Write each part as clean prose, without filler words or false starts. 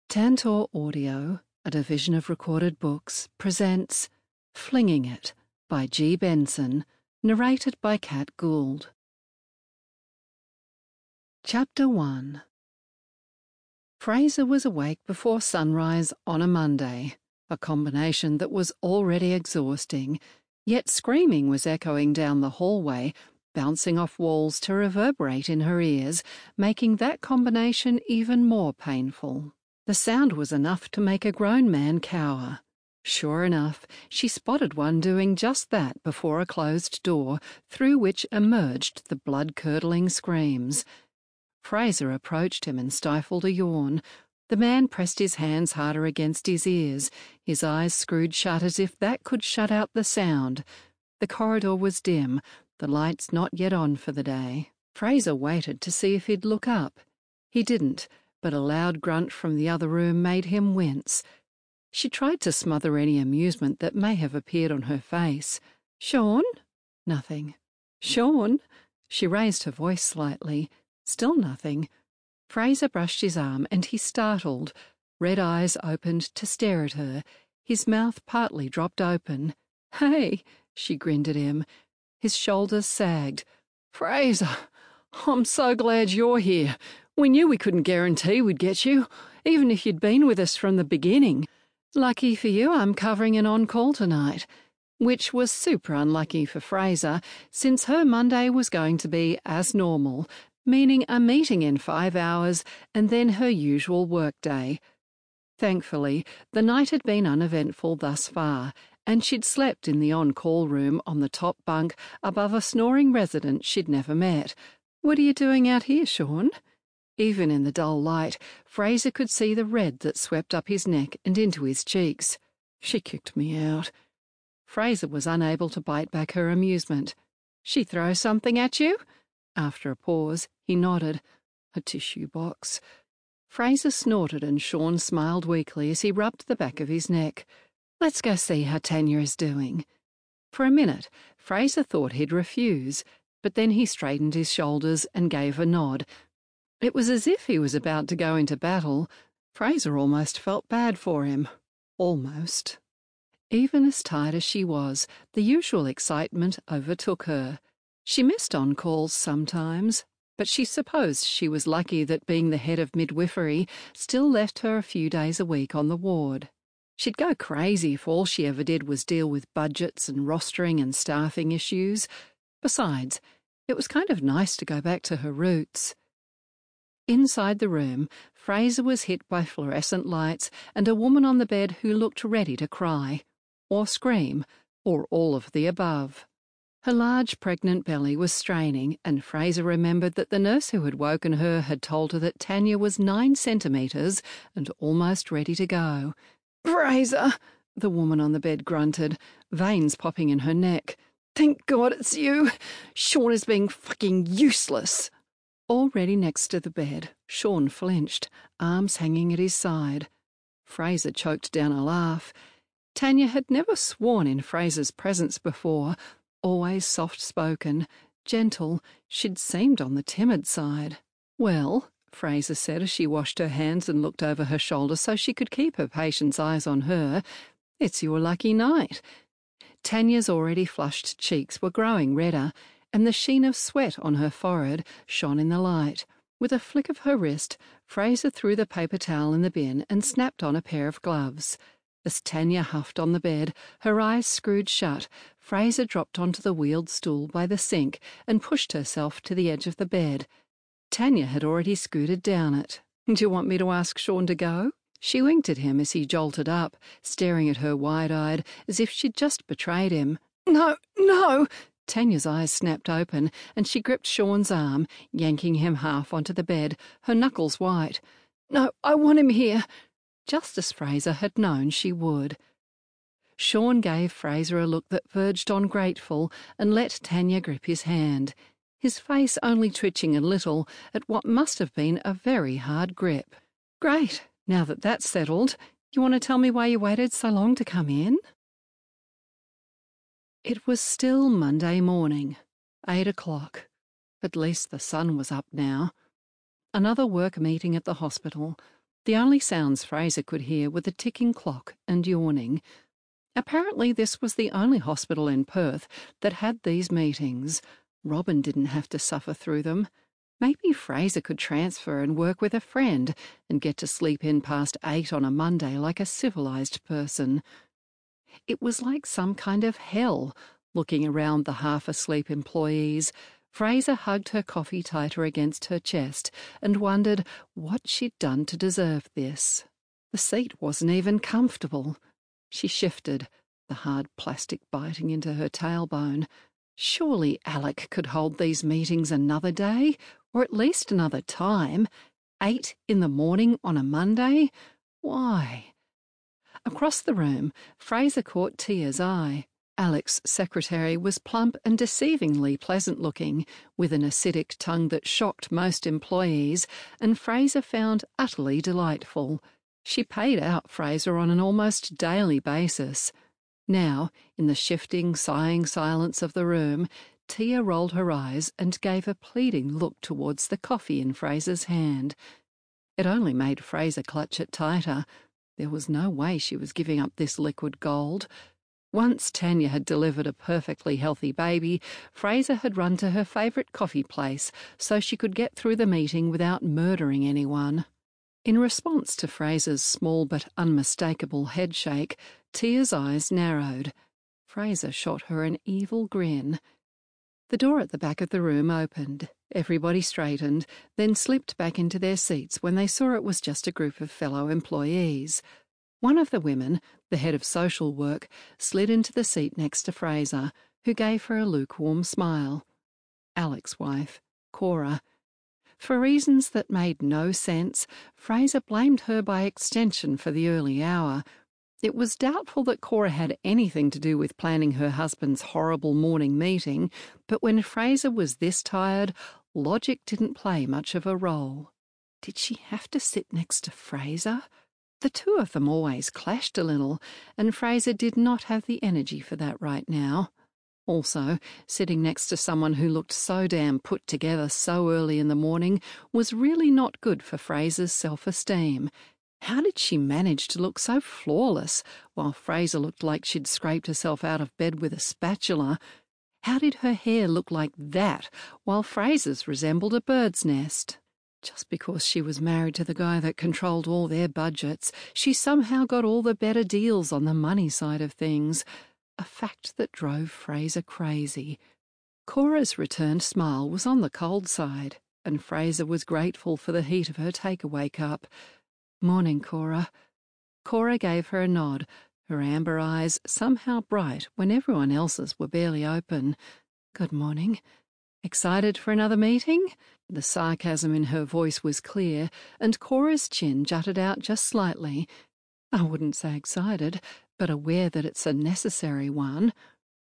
Tantor Audio, a division of Recorded Books, presents Flinging It by G. Benson, narrated by Kat Gould. Chapter 1. Fraser was awake before sunrise on a Monday, a combination that was already exhausting, yet screaming was echoing down the hallway, bouncing off walls to reverberate in her ears, making that combination even more painful. The sound was enough to make a grown man cower. Sure enough, she spotted one doing just that before a closed door, through which emerged the blood-curdling screams. Fraser approached him and stifled a yawn. The man pressed his hands harder against his ears, his eyes screwed shut as if that could shut out the sound. The corridor was dim, the lights not yet on for the day. Fraser waited to see if he'd look up. He didn't, but a loud grunt from the other room made him wince. She tried to smother any amusement that may have appeared on her face. "Sean?" Nothing. "Sean?" She raised her voice slightly. Still nothing. Fraser brushed his arm and he startled. Red eyes opened to stare at her. His mouth partly dropped open. "Hey," she grinned at him. His shoulders sagged. "Fraser, I'm so glad you're here. We knew we couldn't guarantee we'd get you, even if you'd been with us from the beginning. Lucky for you, I'm covering an on-call tonight," which was super unlucky for Fraser, since her Monday was going to be as normal, meaning a meeting in 5 hours and then her usual workday. Thankfully, the night had been uneventful thus far, and she'd slept in the on-call room on the top bunk above a snoring resident she'd never met. "What are you doing out here, Sean?" Even in the dull light, Fraser could see the red that swept up his neck and into his cheeks. "She kicked me out." Fraser was unable to bite back her amusement. "She throw something at you?" After a pause, he nodded. "A tissue box." Fraser snorted and Sean smiled weakly as he rubbed the back of his neck. "Let's go see how Tanya is doing." For a minute, Fraser thought he'd refuse, but then he straightened his shoulders and gave a nod. It was as if he was about to go into battle. Fraser almost felt bad for him. Almost. Even as tired as she was, the usual excitement overtook her. She missed on-calls sometimes, but she supposed she was lucky that being the head of midwifery still left her a few days a week on the ward. She'd go crazy if all she ever did was deal with budgets and rostering and staffing issues. Besides, it was kind of nice to go back to her roots. Inside the room, Fraser was hit by fluorescent lights and a woman on the bed who looked ready to cry, or scream, or all of the above. Her large pregnant belly was straining, and Fraser remembered that the nurse who had woken her had told her that Tanya was 9 centimetres and almost ready to go. "Fraser," the woman on the bed grunted, veins popping in her neck. "Thank God it's you. Sean is being fucking useless." Already next to the bed, Sean flinched, arms hanging at his side. Fraser choked down a laugh. Tanya had never sworn in Fraser's presence before. Always soft-spoken, gentle, she'd seemed on the timid side. "Well," Fraser said as she washed her hands and looked over her shoulder so she could keep her patient's eyes on her, "it's your lucky night." Tanya's already flushed cheeks were growing redder, and the sheen of sweat on her forehead shone in the light. With a flick of her wrist, Fraser threw the paper towel in the bin and snapped on a pair of gloves. As Tanya huffed on the bed, her eyes screwed shut, Fraser dropped onto the wheeled stool by the sink and pushed herself to the edge of the bed. Tanya had already scooted down it. "Do you want me to ask Sean to go?" She winked at him as he jolted up, staring at her wide-eyed, as if she'd just betrayed him. "No, no!" Tanya's eyes snapped open, and she gripped Sean's arm, yanking him half onto the bed, her knuckles white. "No, I want him here," just as Fraser had known she would. Sean gave Fraser a look that verged on grateful and let Tanya grip his hand, his face only twitching a little at what must have been a very hard grip. "Great, now that that's settled, you want to tell me why you waited so long to come in?" It was still Monday morning, 8 o'clock. At least the sun was up now. Another work meeting at the hospital. The only sounds Fraser could hear were the ticking clock and yawning. Apparently this was the only hospital in Perth that had these meetings. Robin didn't have to suffer through them. Maybe Fraser could transfer and work with a friend and get to sleep in past 8 on a Monday like a civilised person. It was like some kind of hell, looking around the half-asleep employees. Fraser hugged her coffee tighter against her chest and wondered what she'd done to deserve this. The seat wasn't even comfortable. She shifted, the hard plastic biting into her tailbone. Surely Alec could hold these meetings another day, or at least another time. 8 in the morning on a Monday? Why? Across the room, Fraser caught Tia's eye. Alec's secretary was plump and deceivingly pleasant-looking, with an acidic tongue that shocked most employees, and Fraser found utterly delightful. She paid out Fraser on an almost daily basis. Now, in the shifting, sighing silence of the room, Tia rolled her eyes and gave a pleading look towards the coffee in Fraser's hand. It only made Fraser clutch it tighter. There was no way she was giving up this liquid gold. Once Tanya had delivered a perfectly healthy baby, Fraser had run to her favourite coffee place so she could get through the meeting without murdering anyone. In response to Fraser's small but unmistakable headshake, Tia's eyes narrowed. Fraser shot her an evil grin. The door at the back of the room opened. Everybody straightened, then slipped back into their seats when they saw it was just a group of fellow employees. One of the women, the head of social work, slid into the seat next to Fraser, who gave her a lukewarm smile. Alec's wife, Cora. For reasons that made no sense, Fraser blamed her by extension for the early hour. It was doubtful that Cora had anything to do with planning her husband's horrible morning meeting, but when Fraser was this tired, logic didn't play much of a role. Did she have to sit next to Fraser? The two of them always clashed a little, and Fraser did not have the energy for that right now. Also, sitting next to someone who looked so damn put together so early in the morning was really not good for Fraser's self-esteem. How did she manage to look so flawless, while Fraser looked like she'd scraped herself out of bed with a spatula? How did her hair look like that, while Fraser's resembled a bird's nest? Just because she was married to the guy that controlled all their budgets, she somehow got all the better deals on the money side of things. A fact that drove Fraser crazy. Cora's returned smile was on the cold side, and Fraser was grateful for the heat of her takeaway cup. "Morning, Cora." Cora gave her a nod, her amber eyes somehow bright when everyone else's were barely open. "Good morning. Excited for another meeting?" The sarcasm in her voice was clear, and Cora's chin jutted out just slightly. "I wouldn't say excited, but aware that it's a necessary one."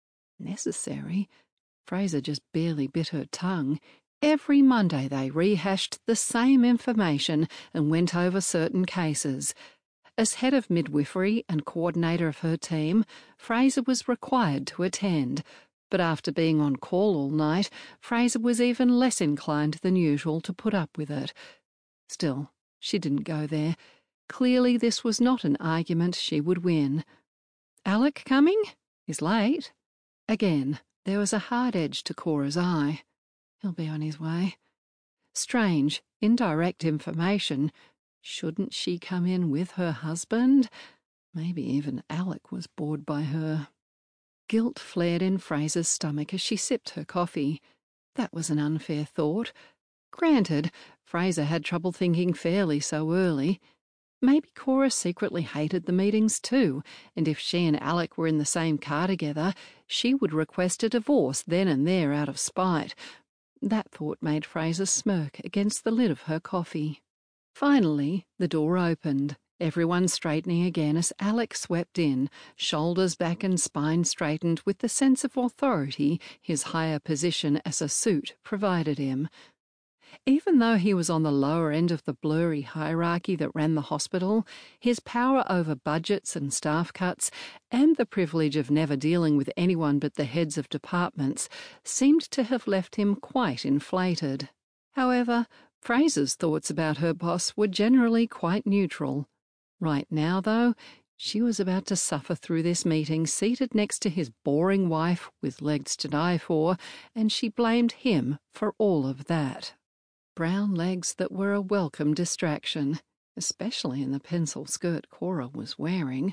Necessary? Fraser just barely bit her tongue. Every Monday they rehashed the same information and went over certain cases. As head of midwifery and coordinator of her team, Fraser was required to attend, but after being on call all night, Fraser was even less inclined than usual to put up with it. Still, she didn't go there. Clearly this was not an argument she would win. "Alec coming? He's late." Again, there was a hard edge to Cora's eye. He'll be on his way. Strange, indirect information. Shouldn't she come in with her husband? Maybe even Alec was bored by her. Guilt flared in Fraser's stomach as she sipped her coffee. That was an unfair thought. Granted, Fraser had trouble thinking fairly so early. Maybe Cora secretly hated the meetings too, and if she and Alec were in the same car together, she would request a divorce then and there out of spite. That thought made Fraser smirk against the lid of her coffee. Finally, the door opened, everyone straightening again as Alec swept in, shoulders back and spine straightened with the sense of authority his higher position as a suit provided him. Even though he was on the lower end of the blurry hierarchy that ran the hospital, his power over budgets and staff cuts, and the privilege of never dealing with anyone but the heads of departments, seemed to have left him quite inflated. However, Fraser's thoughts about her boss were generally quite neutral. Right now, though, she was about to suffer through this meeting seated next to his boring wife with legs to die for, and she blamed him for all of that. Brown legs that were a welcome distraction, especially in the pencil skirt Cora was wearing.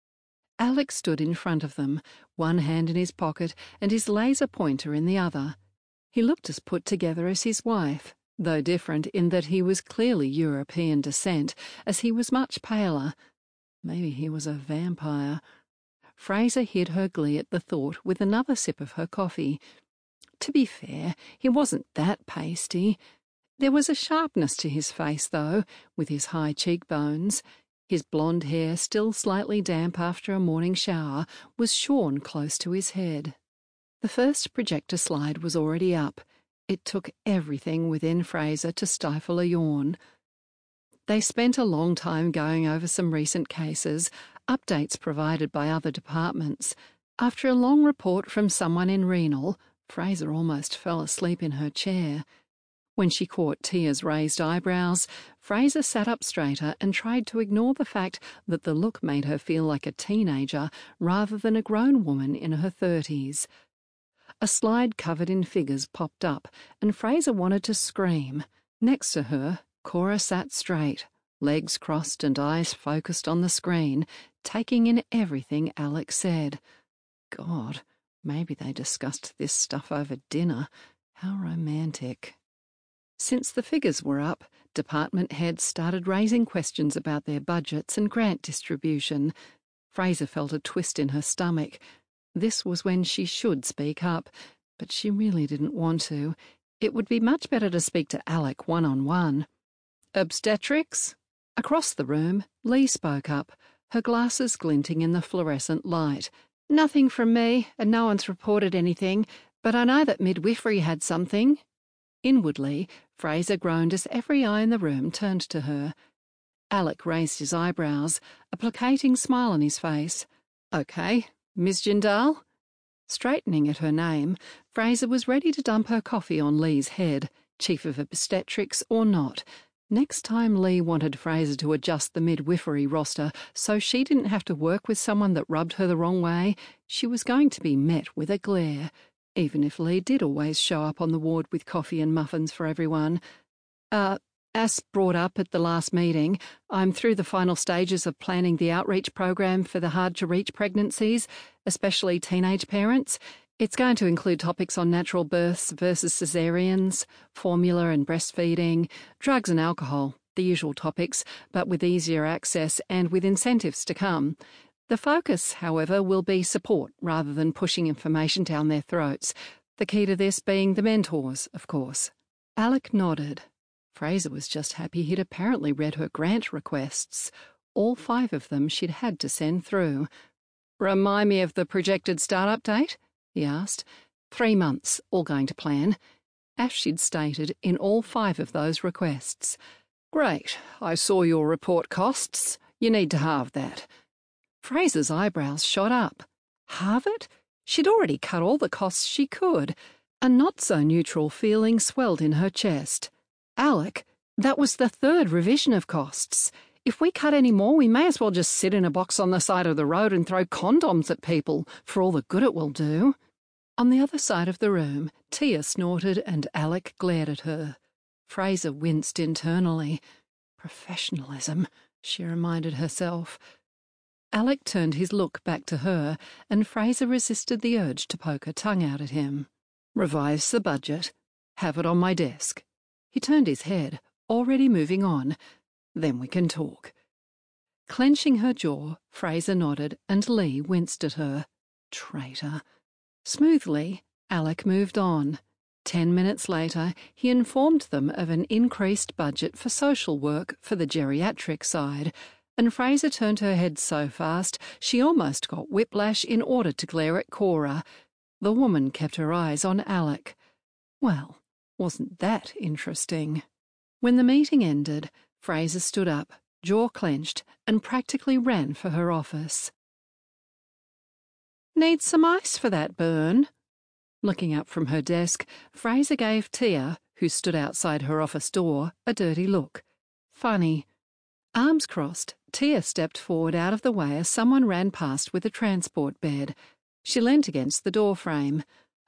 Alec stood in front of them, one hand in his pocket and his laser pointer in the other. He looked as put together as his wife, though different in that he was clearly European descent, as he was much paler. Maybe he was a vampire. Fraser hid her glee at the thought with another sip of her coffee. To be fair, he wasn't that pasty. There was a sharpness to his face, though, with his high cheekbones. His blonde hair, still slightly damp after a morning shower, was shorn close to his head. The first projector slide was already up. It took everything within Fraser to stifle a yawn. They spent a long time going over some recent cases, updates provided by other departments. After a long report from someone in renal, Fraser almost fell asleep in her chair. When she caught Tia's raised eyebrows, Fraser sat up straighter and tried to ignore the fact that the look made her feel like a teenager rather than a grown woman in her 30s. A slide covered in figures popped up, and Fraser wanted to scream. Next to her, Cora sat straight, legs crossed and eyes focused on the screen, taking in everything Alec said. God, maybe they discussed this stuff over dinner. How romantic. Since the figures were up, department heads started raising questions about their budgets and grant distribution. Fraser felt a twist in her stomach. This was when she should speak up, but she really didn't want to. It would be much better to speak to Alec one-on-one. Obstetrics? Across the room, Lee spoke up, her glasses glinting in the fluorescent light. Nothing from me, and no one's reported anything, but I know that midwifery had something. Inwardly, Fraser groaned as every eye in the room turned to her. Alec raised his eyebrows, a placating smile on his face. Okay, Ms. Jindal? Straightening at her name, Fraser was ready to dump her coffee on Lee's head, chief of obstetrics or not. Next time Lee wanted Fraser to adjust the midwifery roster so she didn't have to work with someone that rubbed her the wrong way, she was going to be met with a glare, even if Lee did always show up on the ward with coffee and muffins for everyone. As brought up at the last meeting, I'm through the final stages of planning the outreach program for the hard-to-reach pregnancies, especially teenage parents. It's going to include topics on natural births versus caesareans, formula and breastfeeding, drugs and alcohol, the usual topics, but with easier access and with incentives to come. The focus, however, will be support rather than pushing information down their throats, the key to this being the mentors, of course. Alec nodded. Fraser was just happy he'd apparently read her grant requests. All 5 of them she'd had to send through. Remind me of the projected start-up date? He asked. 3 months, all going to plan. As she'd stated in all 5 of those requests. Great, I saw your report costs. You need to halve that. Fraser's eyebrows shot up. Halve it? She'd already cut all the costs she could. A not-so-neutral feeling swelled in her chest. Alec, that was the 3rd revision of costs. If we cut any more, we may as well just sit in a box on the side of the road and throw condoms at people, for all the good it will do. On the other side of the room, Tia snorted and Alec glared at her. Fraser winced internally. Professionalism, she reminded herself. Alec turned his look back to her, and Fraser resisted the urge to poke her tongue out at him. Revise the budget. Have it on my desk. He turned his head, already moving on. Then we can talk. Clenching her jaw, Fraser nodded, and Lee winced at her. Traitor. Smoothly, Alec moved on. 10 minutes later, he informed them of an increased budget for social work for the geriatric side, and Fraser turned her head so fast she almost got whiplash in order to glare at Cora. The woman kept her eyes on Alec. Well, wasn't that interesting? When the meeting ended, Fraser stood up, jaw clenched, and practically ran for her office. Need some ice for that burn? Looking up from her desk, Fraser gave Tia, who stood outside her office door, a dirty look. Funny. Arms crossed, Tia stepped forward out of the way as someone ran past with a transport bed. She leant against the door frame.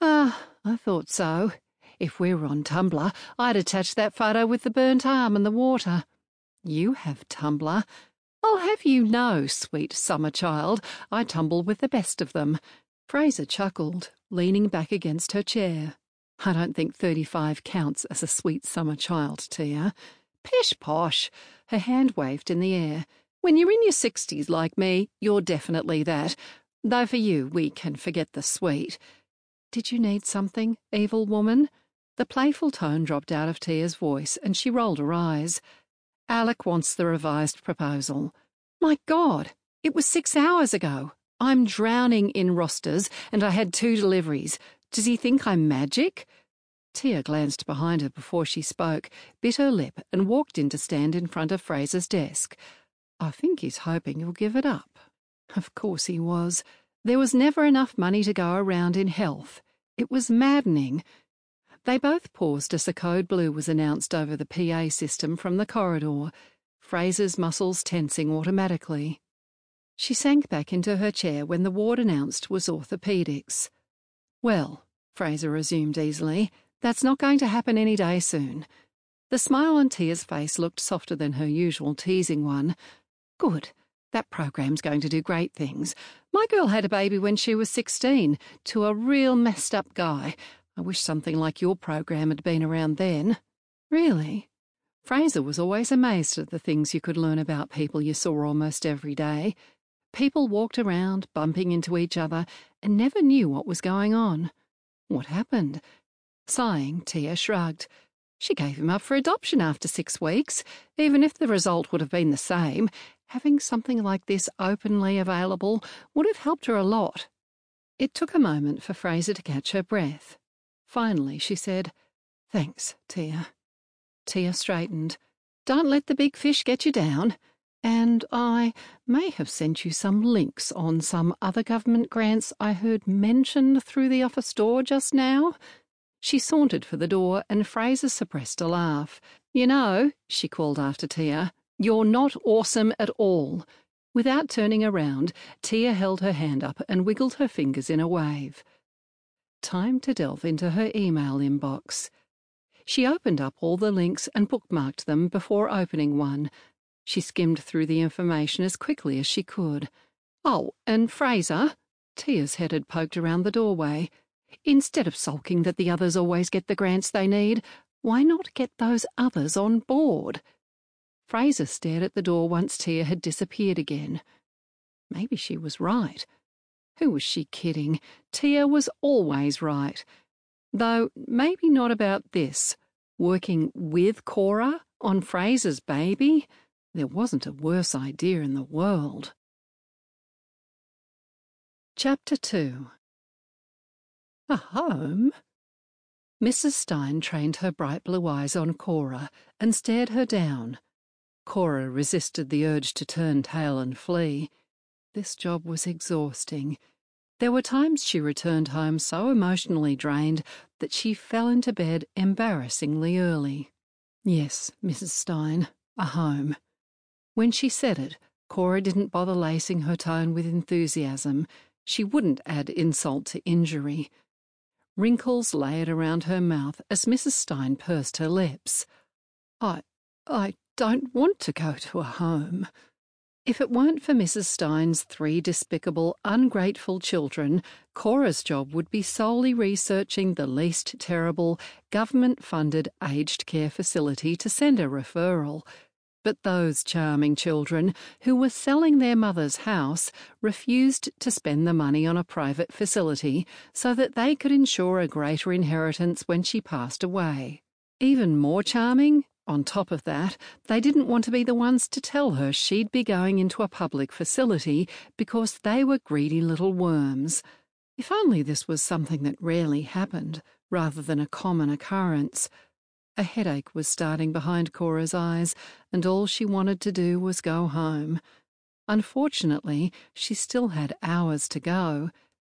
I thought so. If we were on Tumblr, I'd attach that photo with the burnt arm and the water. You have Tumblr. I'll have you know, sweet summer child, I tumble with the best of them. Fraser chuckled, leaning back against her chair. I don't think 35 counts as a sweet summer child, Tia. Pish posh. Her hand waved in the air. When you're in your 60s like me, you're definitely that. Though for you, we can forget the sweet. Did you need something, evil woman? The playful tone dropped out of Tia's voice, and she rolled her eyes. Alec wants the revised proposal. My God, it was 6 hours ago. I'm drowning in rosters, and I had 2 deliveries. Does he think I'm magic? Tia glanced behind her before she spoke, bit her lip, and walked in to stand in front of Fraser's desk. I think he's hoping you'll give it up. Of course he was. There was never enough money to go around in health. It was maddening. They both paused as the code blue was announced over the PA system from the corridor, Fraser's muscles tensing automatically. She sank back into her chair when the ward announced was orthopedics. Well, Fraser resumed easily, that's not going to happen any day soon. The smile on Tia's face looked softer than her usual teasing one. Good. That program's going to do great things. My girl had a baby when she was 16, to a real messed up guy. I wish something like your program had been around then. Really? Fraser was always amazed at the things you could learn about people you saw almost every day. People walked around, bumping into each other, and never knew what was going on. What happened? Sighing, Tia shrugged. She gave him up for adoption after 6 weeks. Even if the result would have been the same, having something like this openly available would have helped her a lot. It took a moment for Fraser to catch her breath. Finally, she said, Thanks, Tia. Tia straightened. Don't let the big fish get you down. And I may have sent you some links on some other government grants I heard mentioned through the office door just now. She sauntered for the door, and Fraser suppressed a laugh. You know, she called after Tia, you're not awesome at all. Without turning around, Tia held her hand up and wiggled her fingers in a wave. Time to delve into her email inbox. She opened up all the links and bookmarked them before opening one. She skimmed through the information as quickly as she could. Oh, and Fraser, Tia's head had poked around the doorway. Instead of sulking that the others always get the grants they need, why not get those others on board? Fraser stared at the door once Tia had disappeared again. Maybe she was right. Who was she kidding? Tia was always right. Though maybe not about this. Working with Cora on Fraser's baby? There wasn't a worse idea in the world. Chapter 2. A home? Mrs. Stein trained her bright blue eyes on Cora and stared her down. Cora resisted the urge to turn tail and flee. This job was exhausting. There were times she returned home so emotionally drained that she fell into bed embarrassingly early. Yes, Mrs. Stein, a home. When she said it, Cora didn't bother lacing her tone with enthusiasm. She wouldn't add insult to injury. Wrinkles layered around her mouth as Mrs. Stein pursed her lips. I don't want to go to a home. If it weren't for Mrs. Stein's 3 despicable, ungrateful children, Cora's job would be solely researching the least terrible, government-funded aged care facility to send a referral. But those charming children, who were selling their mother's house, refused to spend the money on a private facility so that they could ensure a greater inheritance when she passed away. Even more charming, on top of that, they didn't want to be the ones to tell her she'd be going into a public facility because they were greedy little worms. If only this was something that rarely happened, rather than a common occurrence. A headache was starting behind Cora's eyes, and all she wanted to do was go home. Unfortunately, she still had hours to go.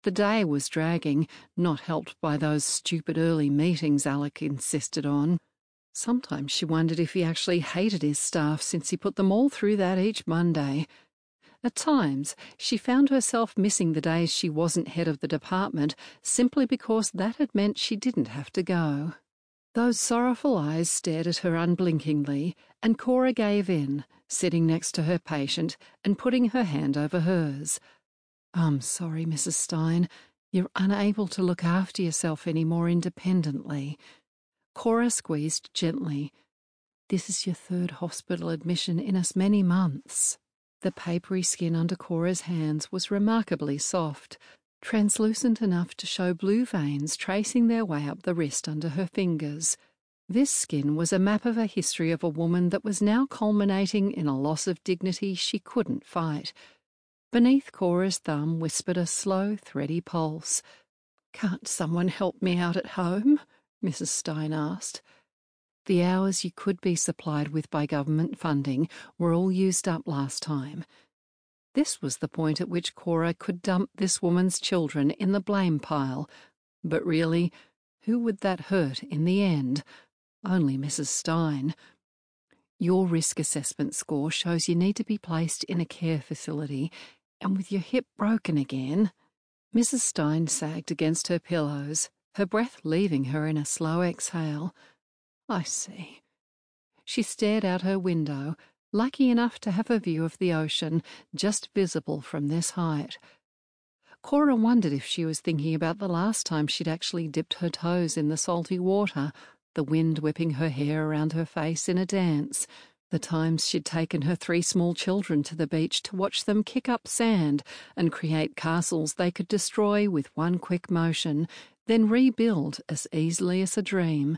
The day was dragging, not helped by those stupid early meetings Alec insisted on. Sometimes she wondered if he actually hated his staff since he put them all through that each Monday. At times, she found herself missing the days she wasn't head of the department simply because that had meant she didn't have to go. Those sorrowful eyes stared at her unblinkingly, and Cora gave in, sitting next to her patient and putting her hand over hers. "I'm sorry, Mrs. Stein. You're unable to look after yourself any more independently." Cora squeezed gently. "This is your third hospital admission in as many months." The papery skin under Cora's hands was remarkably soft, translucent enough to show blue veins tracing their way up the wrist under her fingers. This skin was a map of a history of a woman that was now culminating in a loss of dignity she couldn't fight. Beneath Cora's thumb whispered a slow, thready pulse. "Can't someone help me out at home?" Mrs. Stein asked. The hours you could be supplied with by government funding were all used up last time. This was the point at which Cora could dump this woman's children in the blame pile. But really, who would that hurt in the end? Only Mrs. Stein. "Your risk assessment score shows you need to be placed in a care facility, and with your hip broken again." Mrs. Stein sagged against her pillows, her breath leaving her in a slow exhale. "I see." She stared out her window, lucky enough to have a view of the ocean just visible from this height. Cora wondered if she was thinking about the last time she'd actually dipped her toes in the salty water, the wind whipping her hair around her face in a dance, the times she'd taken her 3 small children to the beach to watch them kick up sand and create castles they could destroy with one quick motion, then rebuild as easily as a dream.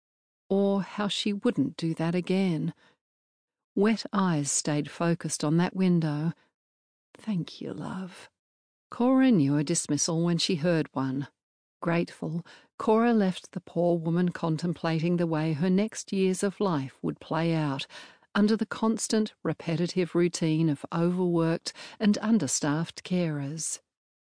Or how she wouldn't do that again. Wet eyes stayed focused on that window. "Thank you, love." Cora knew a dismissal when she heard one. Grateful, Cora left the poor woman contemplating the way her next years of life would play out under the constant, repetitive routine of overworked and understaffed carers.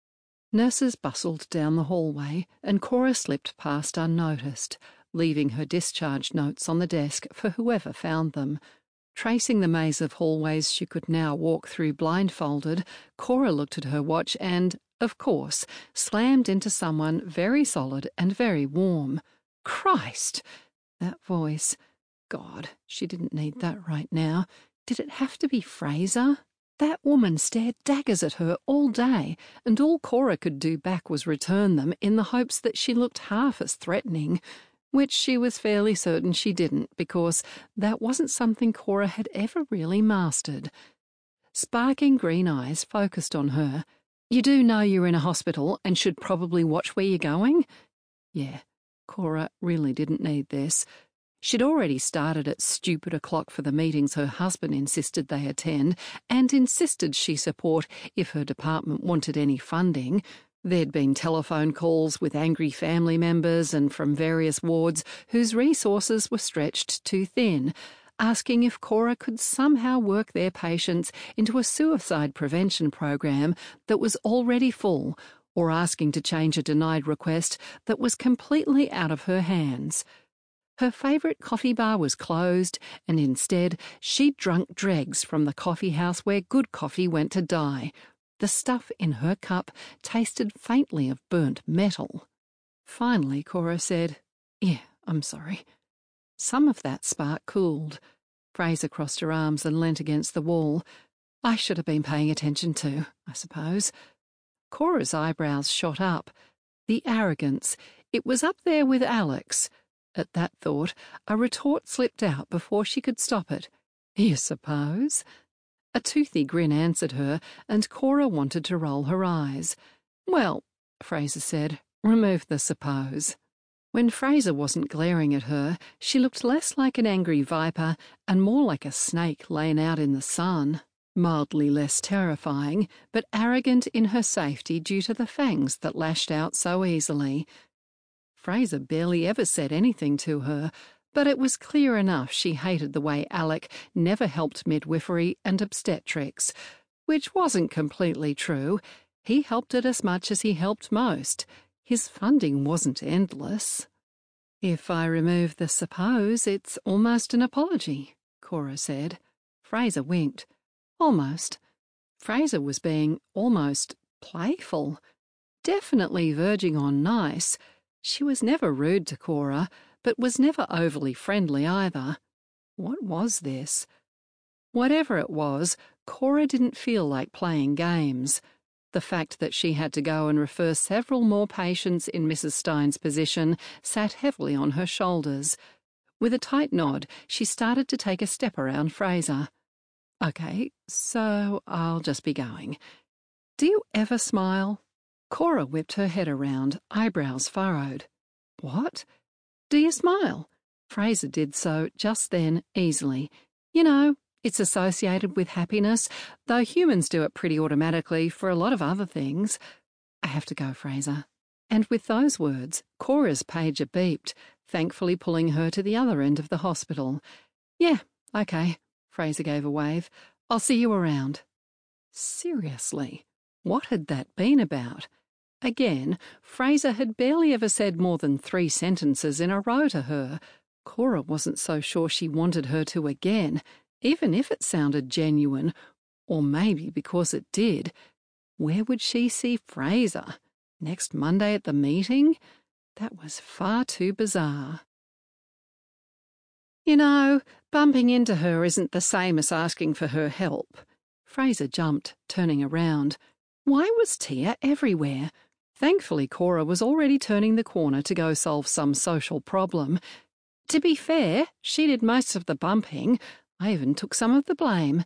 Nurses bustled down the hallway, and Cora slipped past unnoticed, leaving her discharge notes on the desk for whoever found them. Tracing the maze of hallways she could now walk through blindfolded, Cora looked at her watch and, of course, slammed into someone very solid and very warm. Christ! That voice. God, she didn't need that right now. Did it have to be Fraser? That woman stared daggers at her all day, and all Cora could do back was return them in the hopes that she looked half as threatening, which she was fairly certain she didn't, because that wasn't something Cora had ever really mastered. Sparking green eyes focused on her. "You do know you're in a hospital and should probably watch where you're going?" Yeah, Cora really didn't need this. She'd already started at stupid o'clock for the meetings her husband insisted they attend, and insisted she support if her department wanted any funding. There'd been telephone calls with angry family members and from various wards whose resources were stretched too thin, asking if Cora could somehow work their patients into a suicide prevention program that was already full, or asking to change a denied request that was completely out of her hands. Her favourite coffee bar was closed, and instead she'd drunk dregs from the coffee house where good coffee went to die. The stuff in her cup tasted faintly of burnt metal. Finally, Cora said, "Yeah, I'm sorry." Some of that spark cooled. Fraser crossed her arms and leant against the wall. "I should have been paying attention too, I suppose." Cora's eyebrows shot up. The arrogance. It was up there with Alec's. At that thought, a retort slipped out before she could stop it. "You suppose?" A toothy grin answered her, and Cora wanted to roll her eyes. "Well," Fraser said, "remove the suppose." When Fraser wasn't glaring at her, she looked less like an angry viper and more like a snake lain out in the sun. Mildly less terrifying, but arrogant in her safety due to the fangs that lashed out so easily. Fraser barely ever said anything to her, but it was clear enough she hated the way Alec never helped midwifery and obstetrics, which wasn't completely true. He helped it as much as he helped most. His funding wasn't endless. If I remove the suppose, it's almost an apology, Cora said. Fraser winked. Almost. Fraser was being almost playful. Definitely verging on nice. She was never rude to Cora, but was never overly friendly either. What was this? Whatever it was, Cora didn't feel like playing games. The fact that she had to go and refer several more patients in Mrs. Stein's position sat heavily on her shoulders. With a tight nod, she started to take a step around Fraser. Okay, so I'll just be going. Do you ever smile? Cora whipped her head around, eyebrows furrowed. What? Do you smile? Fraser did so just then, easily. You know, it's associated with happiness, though humans do it pretty automatically for a lot of other things. I have to go, Fraser. And with those words, Cora's pager beeped, thankfully pulling her to the other end of the hospital. Yeah, okay, Fraser gave a wave. I'll see you around. Seriously, what had that been about? Again, Fraser had barely ever said more than 3 sentences in a row to her. Cora wasn't so sure she wanted her to again, even if it sounded genuine, or maybe because it did. Where would she see Fraser? Next Monday at the meeting? That was far too bizarre. You know, bumping into her isn't the same as asking for her help. Fraser jumped, turning around. Why was Tia everywhere? Thankfully, Cora was already turning the corner to go solve some social problem. To be fair, she did most of the bumping. I even took some of the blame.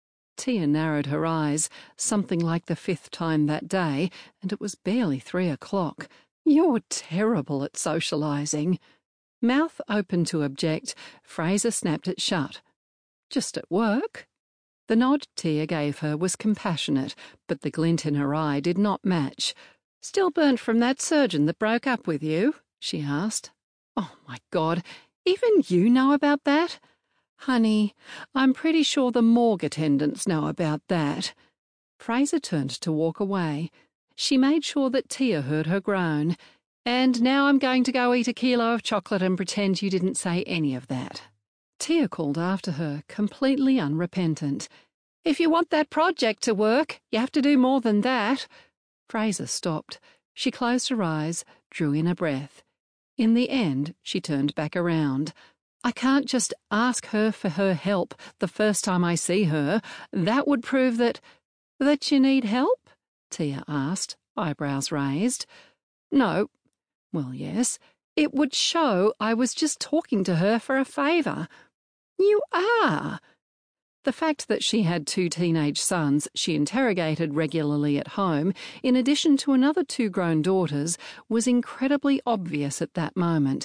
Tia narrowed her eyes, something like the 5th time that day, and it was barely 3 o'clock. You're terrible at socializing. Mouth open to object, Fraser snapped it shut. Just at work? The nod Tia gave her was compassionate, but the glint in her eye did not match. Still burnt from that surgeon that broke up with you? She asked. Oh, my God, even you know about that? Honey, I'm pretty sure the morgue attendants know about that. Fraser turned to walk away. She made sure that Tia heard her groan. And now I'm going to go eat a kilo of chocolate and pretend you didn't say any of that. Tia called after her, completely unrepentant. If you want that project to work, you have to do more than that. Fraser stopped. She closed her eyes, drew in a breath. In the end, she turned back around. I can't just ask her for her help the first time I see her. That would prove that you need help? Tia asked, eyebrows raised. No. Well, yes. It would show I was just talking to her for a favour. You are. The fact that she had 2 teenage sons she interrogated regularly at home, in addition to another 2 grown daughters, was incredibly obvious at that moment.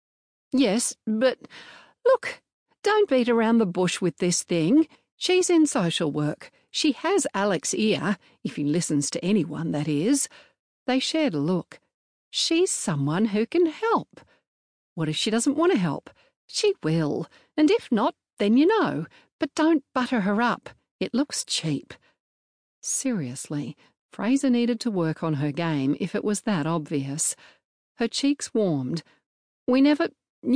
Yes, but look, don't beat around the bush with this thing. She's in social work. She has Alec's ear, if he listens to anyone, that is. They shared a look. She's someone who can help. What if she doesn't want to help? She will, and if not, then you know. But don't butter her up. It looks cheap. Seriously, Fraser needed to work on her game if it was that obvious. Her cheeks warmed. We never,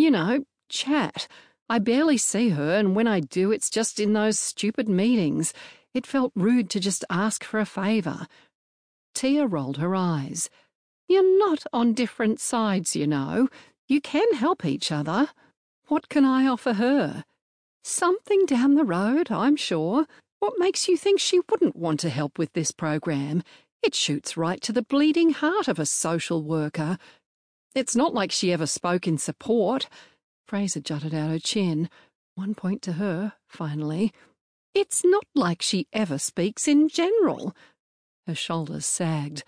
chat. I barely see her, and when I do, it's just in those stupid meetings. It felt rude to just ask for a favour. Tia rolled her eyes. You're not on different sides, you know. You can help each other. What can I offer her? Something down the road, I'm sure. What makes you think she wouldn't want to help with this program? It shoots right to the bleeding heart of a social worker. It's not like she ever spoke in support. Fraser jutted out her chin. 1 point to her, finally. It's not like she ever speaks in general. Her shoulders sagged.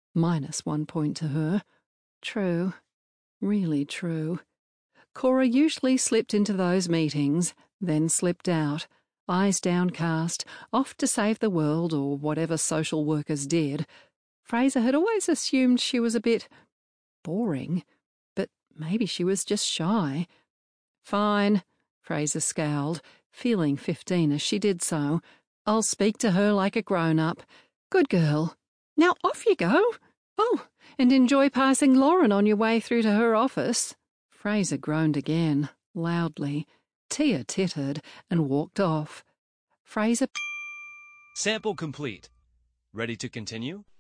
-1 point to her. True. Really true. Cora usually slipped into those meetings, then slipped out, eyes downcast, off to save the world or whatever social workers did. Fraser had always assumed she was a bit boring, but maybe she was just shy. Fine, Fraser scowled, feeling 15 as she did so. I'll speak to her like a grown-up. Good girl. Now off you go. Oh, and enjoy passing Lauren on your way through to her office. Fraser groaned again, loudly. Tia tittered and walked off. Fraser... Sample complete. Ready to continue?